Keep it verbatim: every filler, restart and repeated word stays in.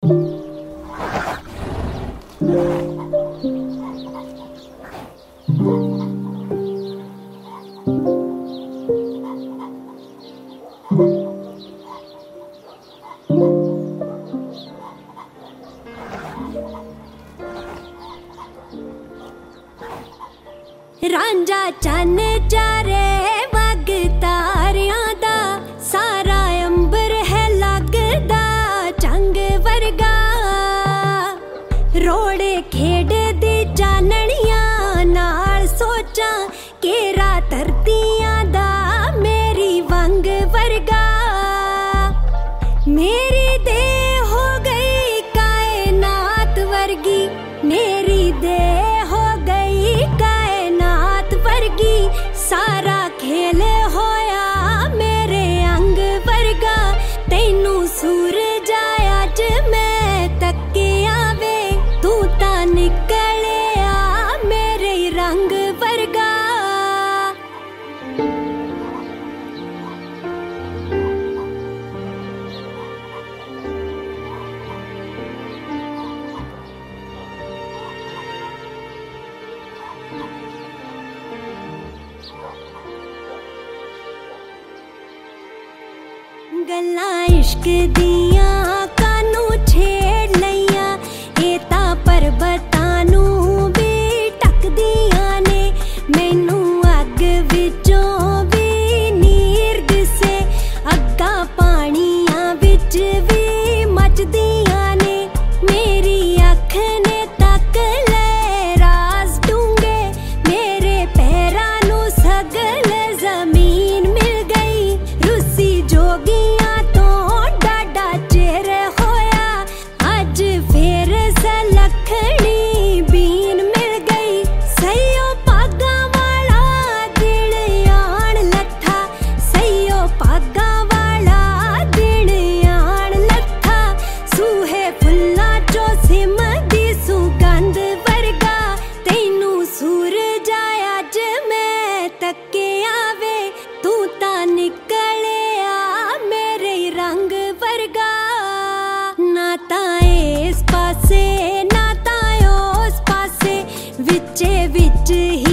रांझा चन चारे वग तारियां दा सारा अंबर है लगदा चंग वर्गा। रोड़े खेड दी चाननियां नाल सोचा केरा धरतियां दा मेरी वंग वर्गा। मेरी दे हो गई कायनात वर्गी, मेरी दे हो गई कायनात वर्गी। सारा खेल होया मेरे अंग वर्गा। तैनू सूरज आया ज मैं तकिया वे, तू ता निकलिया मेरे रंग वर्गा। गल्लां इश्क दियां कानू छेड़ लईयां, ए तां पर्वतां नू भी टकदियां ने। मैनू अग विचों भी नीर दिसे, अग्गां पानियां विच भी मचदियां ने। मेरी अख ने तक ले राज डूंगे, मेरे पैरां नू सगल जमीन मिल गई। रुसी जोगी विच